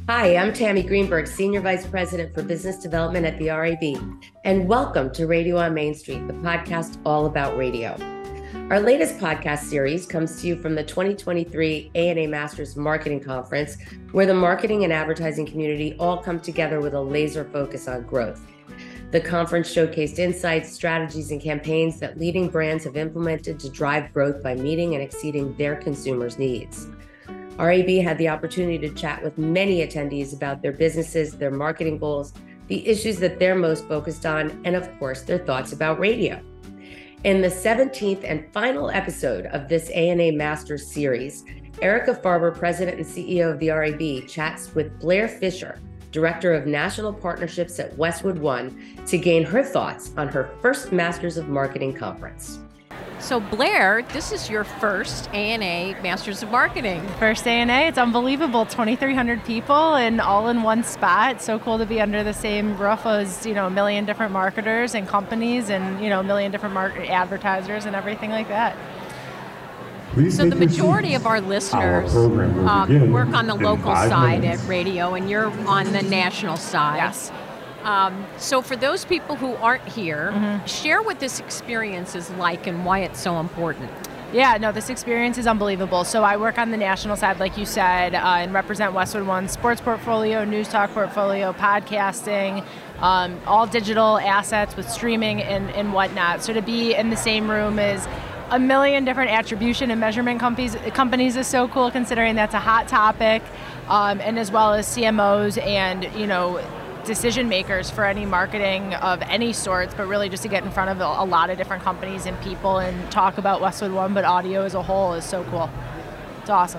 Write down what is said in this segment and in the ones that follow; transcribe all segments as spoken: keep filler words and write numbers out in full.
Hi, I'm Tammy Greenberg, Senior Vice President for Business Development at the R A B, and welcome to Radio on Main Street, the podcast all about radio. Our latest podcast series comes to you from the twenty twenty-three A N A Masters Marketing Conference, where the marketing and advertising community all come together with a laser focus on growth. The conference showcased insights, strategies, and campaigns that leading brands have implemented to drive growth by meeting and exceeding their consumers' needs. R A B had the opportunity to chat with many attendees about their businesses, their marketing goals, the issues that they're most focused on, and of course, their thoughts about radio. In the seventeenth and final episode of this A N A Masters series, Erica Farber, President and C E O of the R A B, chats with Blair Fisher, Director of National Partnerships at Westwood One, to gain her thoughts on her first Masters of Marketing conference. So Blair, this is your first A N A Masters of Marketing. First A N A, it's unbelievable. twenty-three hundred people and all in one spot. So cool to be under the same roof as, you know, a million different marketers and companies and, you know, a million different market advertisers and everything like that. Please so the majority of our listeners our um, work on the local side minutes. at radio, and you're on the national side. Yes. Um, so for those people who aren't here, mm-hmm. share what this experience is like and why it's so important. Yeah, no, this experience is unbelievable. So I work on the national side, like you said, uh, and represent Westwood One's sports portfolio, news talk portfolio, podcasting, um, all digital assets with streaming and, and whatnot. So to be in the same room as a million different attribution and measurement companies, companies is so cool, considering that's a hot topic, um, and as well as C M Os and, you know, decision makers for any marketing of any sorts, but really just to get in front of a, a lot of different companies and people and talk about Westwood One, but audio as a whole is so cool. It's awesome.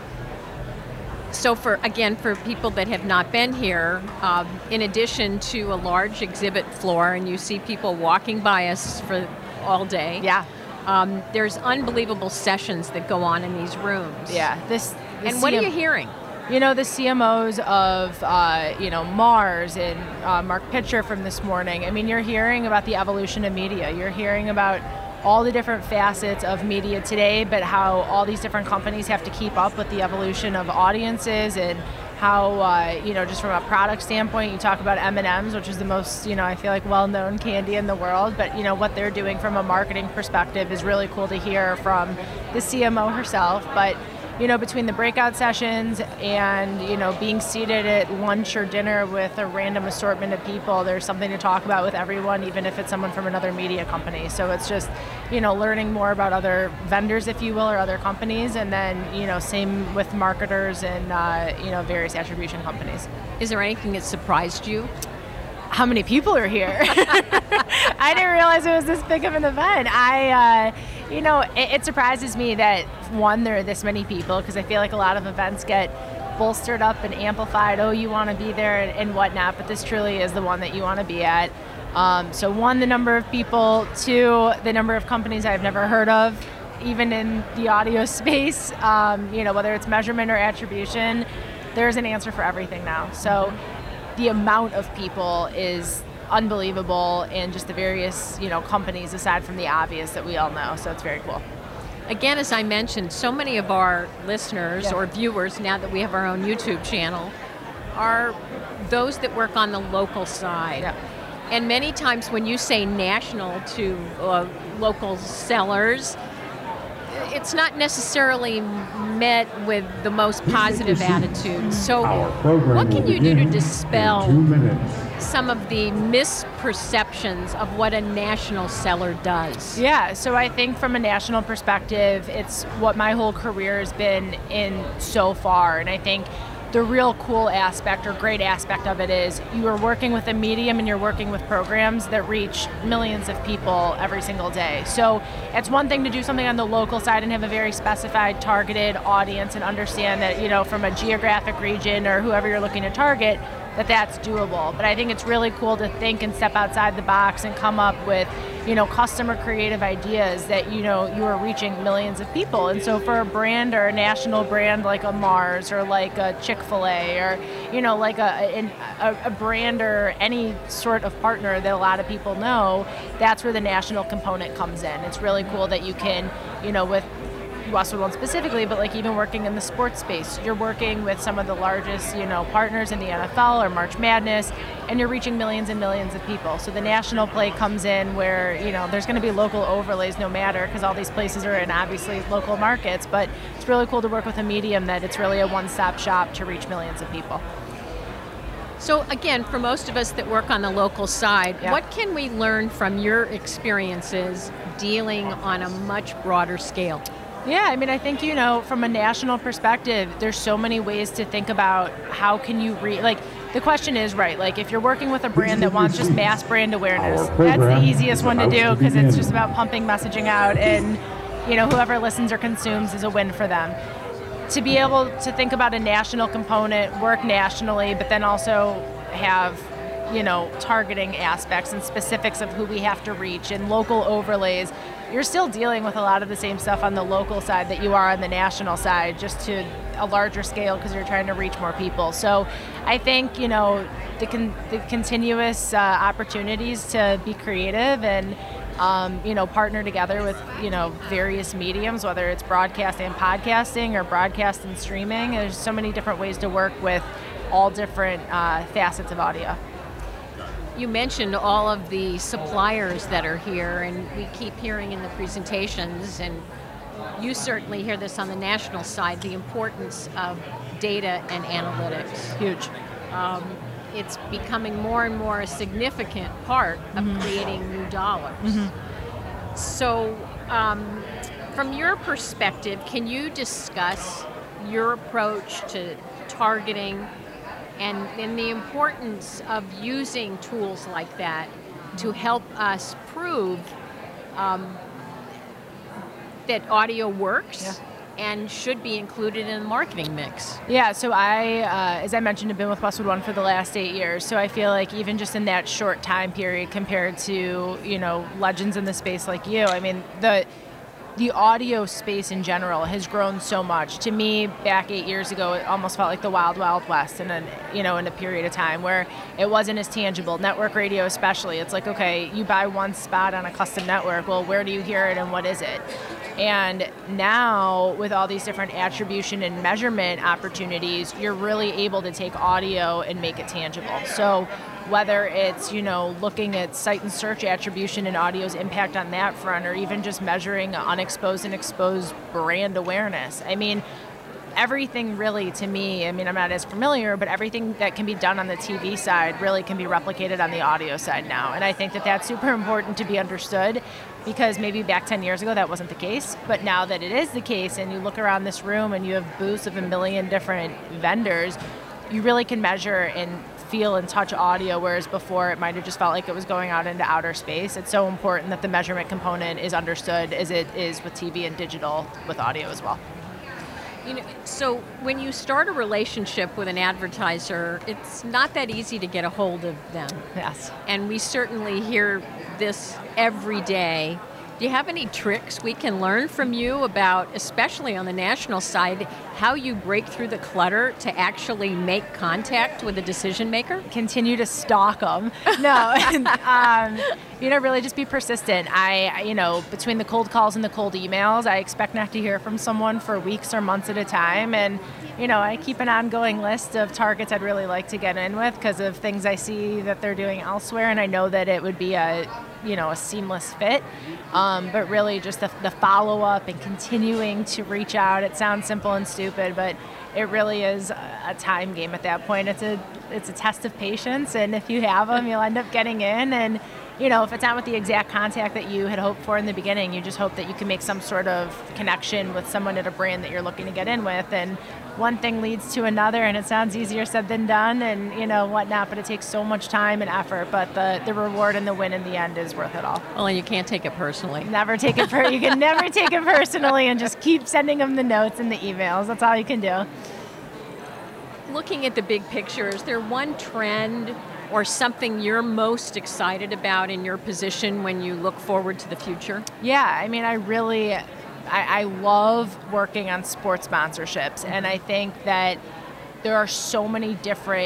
So for, again, for people that have not been here, um, in addition to a large exhibit floor, and you see people walking by us for all day. Yeah. Um, there's unbelievable sessions that go on in these rooms. Yeah. This. And what are you hearing? You know, the C M Os of, uh, you know, Mars and uh, Mark Pitcher from this morning. I mean, you're hearing about the evolution of media. You're hearing about all the different facets of media today, but how all these different companies have to keep up with the evolution of audiences and how, uh, you know, just from a product standpoint, you talk about M and M's, which is the most, you know, I feel like well-known candy in the world, but, you know, what they're doing from a marketing perspective is really cool to hear from the C M O herself. But you know, between the breakout sessions and, you know, being seated at lunch or dinner with a random assortment of people, there's something to talk about with everyone, even if it's someone from another media company. So it's just, you know, learning more about other vendors, if you will, or other companies, and then, you know, same with marketers and, uh, you know, various attribution companies. Is there anything that surprised you? How many people are here? I didn't realize it was this big of an event. I, uh, you know, it, it surprises me that, one, there are this many people, because I feel like a lot of events get bolstered up and amplified. Oh, you want to be there and, and whatnot, but this truly is the one that you want to be at. Um, so one, the number of people. Two, the number of companies I've never heard of, even in the audio space. Um, you know, whether it's measurement or attribution, there's an answer for everything now. So the amount of people is unbelievable, and just the various, you know, companies aside from the obvious that we all know. So it's very cool. Again, as I mentioned, so many of our listeners yeah. or viewers, now that we have our own YouTube channel, are those that work on the local side. Yeah. And many times when you say national to uh, local sellers, it's not necessarily met with the most positive attitude. So what can you do to dispel some of the misperceptions of what a national seller does? Yeah, so I think from a national perspective, it's what my whole career has been in so far. And I think the real cool aspect or great aspect of it is you are working with a medium and you're working with programs that reach millions of people every single day. So it's one thing to do something on the local side and have a very specified targeted audience and understand that, you know, from a geographic region or whoever you're looking to target, that that's doable. But I think it's really cool to think and step outside the box and come up with, you know, customer creative ideas that, you know, you are reaching millions of people. And so for a brand or a national brand like a Mars or like a Chick-fil-A or, you know, like a, a, a brand or any sort of partner that a lot of people know, that's where the national component comes in. It's really cool that you can, you know, with Westwood One specifically, but like even working in the sports space, you're working with some of the largest, you know, partners in the N F L or March Madness, and you're reaching millions and millions of people. So the national play comes in where, you know, there's going to be local overlays no matter, because all these places are in obviously local markets, but it's really cool to work with a medium that it's really a one-stop shop to reach millions of people. So again, for most of us that work on the local side, Yeah. what can we learn from your experiences dealing on a much broader scale? Yeah, I mean, I think, you know, from a national perspective, there's so many ways to think about how can you re- like, the question is, right, like if you're working with a brand that wants just mass brand awareness, that's the easiest one to do because it's just about pumping messaging out and, you know, whoever listens or consumes is a win for them. To be able to think about a national component, work nationally, but then also have, you know, targeting aspects and specifics of who we have to reach and local overlays, you're still dealing with a lot of the same stuff on the local side that you are on the national side, just to a larger scale because you're trying to reach more people. So I think, you know, the, con- the continuous uh, opportunities to be creative and Um, you know, partner together with, you know, various mediums, whether it's broadcast and podcasting or broadcast and streaming. There's so many different ways to work with all different uh, facets of audio. You mentioned all of the suppliers that are here, and we keep hearing in the presentations, and you certainly hear this on the national side, the importance of data and analytics. Huge. Um, it's becoming more and more a significant part of mm-hmm. creating new dollars. Mm-hmm. So um, from your perspective, can you discuss your approach to targeting and, and the importance of using tools like that to help us prove um, that audio works? Yeah. And should be included in the marketing mix? Yeah, so I, uh, as I mentioned, have been with Westwood One for the last eight years. So I feel like even just in that short time period compared to, you know, legends in the space like you, I mean, the the audio space in general has grown so much. To me, back eight years ago, it almost felt like the wild, wild west in a, you know, in a period of time where it wasn't as tangible. Network radio especially, it's like, okay, you buy one spot on a custom network, well, where do you hear it and what is it? And now, with all these different attribution and measurement opportunities, you're really able to take audio and make it tangible. So whether it's, you know, looking at site and search attribution and audio's impact on that front, or even just measuring unexposed and exposed brand awareness. I mean, everything really, to me, I mean, I'm not as familiar, but everything that can be done on the T V side really can be replicated on the audio side now. And I think that that's super important to be understood, because maybe back ten years ago that wasn't the case, but now that it is the case and you look around this room and you have booths of a million different vendors, you really can measure and feel and touch audio, whereas before it might have just felt like it was going out into outer space. It's so important that the measurement component is understood as it is with T V and digital with audio as well. You know, so when you start a relationship with an advertiser, it's not that easy to get a hold of them. Yes. And we certainly hear this every day. Do you have any tricks we can learn from you about, especially on the national side, how you break through the clutter to actually make contact with a decision maker? Continue to stalk them. No, um, you know, really just be persistent. I, you know, between the cold calls and the cold emails, I expect not to hear from someone for weeks or months at a time. And, you know, I keep an ongoing list of targets I'd really like to get in with because of things I see that they're doing elsewhere. And I know that it would be a, you know, a seamless fit. Um, but really just the, the follow-up and continuing to reach out. It sounds simple and stupid, but it really is a time game at that point. It's a it's a test of patience, and if you have them, you'll end up getting in. And, you know, if it's not with the exact contact that you had hoped for in the beginning, you just hope that you can make some sort of connection with someone at a brand that you're looking to get in with. And one thing leads to another, and it sounds easier said than done, and, you know, whatnot, but it takes so much time and effort. But the, the reward and the win in the end is worth it all. Well, and you can't take it personally. Never take it per- You can never take it personally, and just keep sending them the notes and the emails. That's all you can do. Looking at the big picture, is there one trend or something you're most excited about in your position when you look forward to the future? Yeah, I mean, I really, I, I love working on sports sponsorships, and I think that there are so many different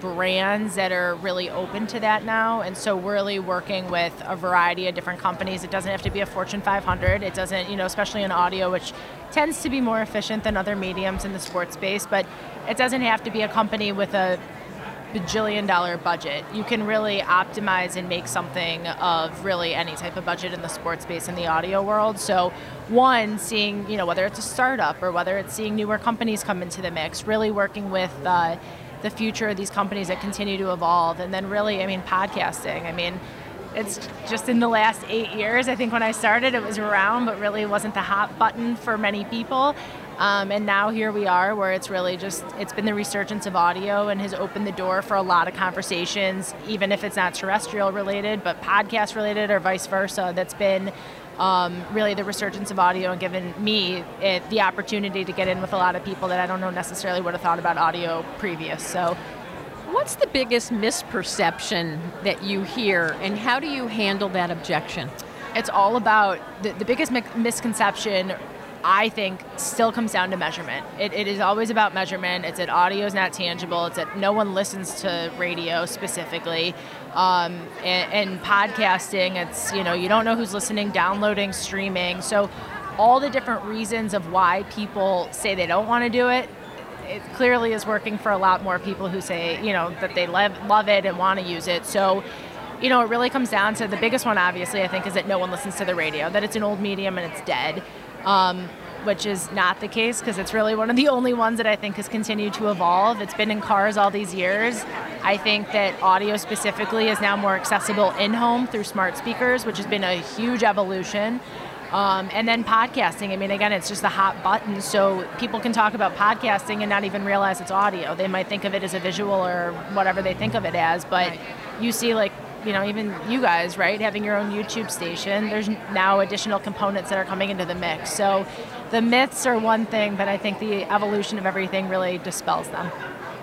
brands that are really open to that now. And so we're really working with a variety of different companies. It doesn't have to be a Fortune five hundred. It doesn't, you know, especially in audio, which tends to be more efficient than other mediums in the sports space, but it doesn't have to be a company with a bajillion dollar budget. You can really optimize and make something of really any type of budget in the sports space in the audio world. So one, seeing, you know, whether it's a startup or whether it's seeing newer companies come into the mix, really working with uh, the future of these companies that continue to evolve. And then really, I mean, podcasting. I mean, it's just in the last eight years, I think when I started, it was around, but really wasn't the hot button for many people. Um, and now here we are, where it's really just, it's been the resurgence of audio and has opened the door for a lot of conversations, even if it's not terrestrial related, but podcast related or vice versa. That's been um, really the resurgence of audio and given me it, the opportunity to get in with a lot of people that I don't know necessarily would have thought about audio previous. So, what's the biggest misperception that you hear, and how do you handle that objection? It's all about, the, the biggest mi- misconception I think still comes down to measurement. It, it is always about measurement. It's that audio is not tangible. It's that no one listens to radio specifically. Um, and, and podcasting, it's, you know, you don't know who's listening, downloading, streaming. So all the different reasons of why people say they don't want to do it, it clearly is working for a lot more people who say, you know, that they love, love it and want to use it. So, you know, it really comes down to the biggest one, obviously, I think, is that no one listens to the radio, that it's an old medium and it's dead. Um, which is not the case, because it's really one of the only ones that I think has continued to evolve. It's been in cars all these years. I think that audio specifically is now more accessible in-home through smart speakers, which has been a huge evolution. Um, and then podcasting, I mean, again, it's just a hot button, so people can talk about podcasting and not even realize it's audio. They might think of it as a visual or whatever they think of it as, but right. You see, like, you know, even you guys, right, having your own YouTube station, there's now additional components that are coming into the mix. So the myths are one thing, but I think the evolution of everything really dispels them.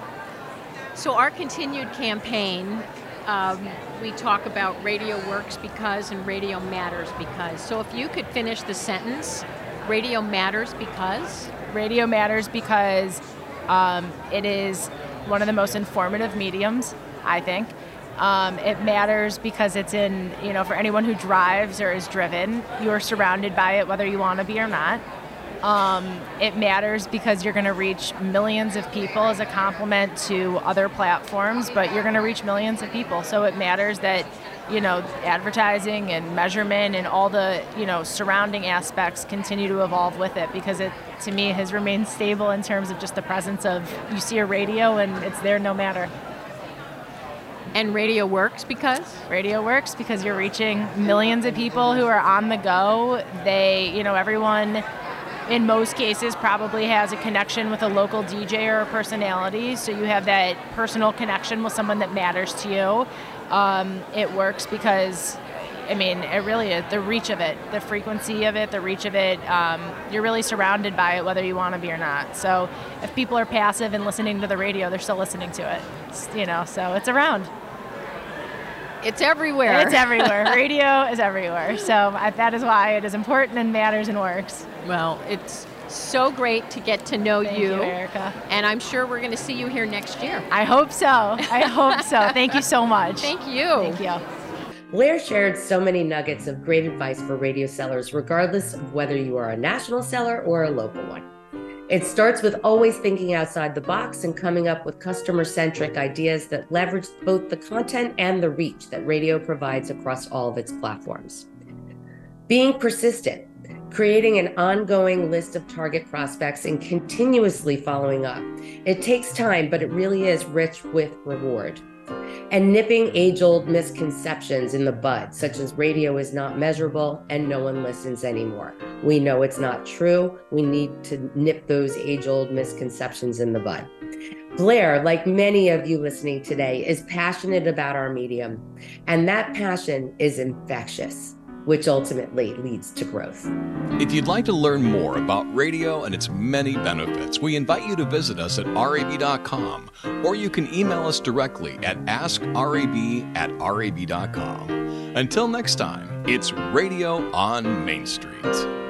So our continued campaign, um, we talk about radio works because and radio matters because. So if you could finish the sentence, radio matters because? Radio matters because um, it is one of the most informative mediums, I think. Um, it matters because it's in, you know, for anyone who drives or is driven, you're surrounded by it whether you want to be or not. Um, it matters because you're going to reach millions of people as a complement to other platforms, but you're going to reach millions of people. So it matters that, you know, advertising and measurement and all the, you know, surrounding aspects continue to evolve with it, because it, to me, has remained stable in terms of just the presence of, you see a radio and it's there no matter. And radio works because? Radio works because you're reaching millions of people who are on the go. They, you know, everyone in most cases probably has a connection with a local D J or a personality. So you have that personal connection with someone that matters to you. Um, it works because, I mean, it really is the reach of it, the frequency of it, the reach of it. Um, you're really surrounded by it whether you want to be or not. So if people are passive and listening to the radio, they're still listening to it. It's, you know, so it's around. It's everywhere. It's everywhere. Radio is everywhere. So I, that is why it is important and matters and works. Well, it's so great to get to know Thank you, you, Erica. And I'm sure we're going to see you here next year. I hope so. I hope so. Thank you so much. Thank you. Thank you. Blair shared so many nuggets of great advice for radio sellers, regardless of whether you are a national seller or a local one. It starts with always thinking outside the box and coming up with customer-centric ideas that leverage both the content and the reach that radio provides across all of its platforms. Being persistent, creating an ongoing list of target prospects and continuously following up. It takes time, but it really is rich with reward. And nipping age-old misconceptions in the bud, such as radio is not measurable and no one listens anymore. We know it's not true. We need to nip those age-old misconceptions in the bud. Blair, like many of you listening today, is passionate about our medium, and that passion is infectious, which ultimately leads to growth. If you'd like to learn more about radio and its many benefits, we invite you to visit us at R A B dot com, or you can email us directly at ask R A B at R A B dot com. Until next time, it's Radio on Main Street.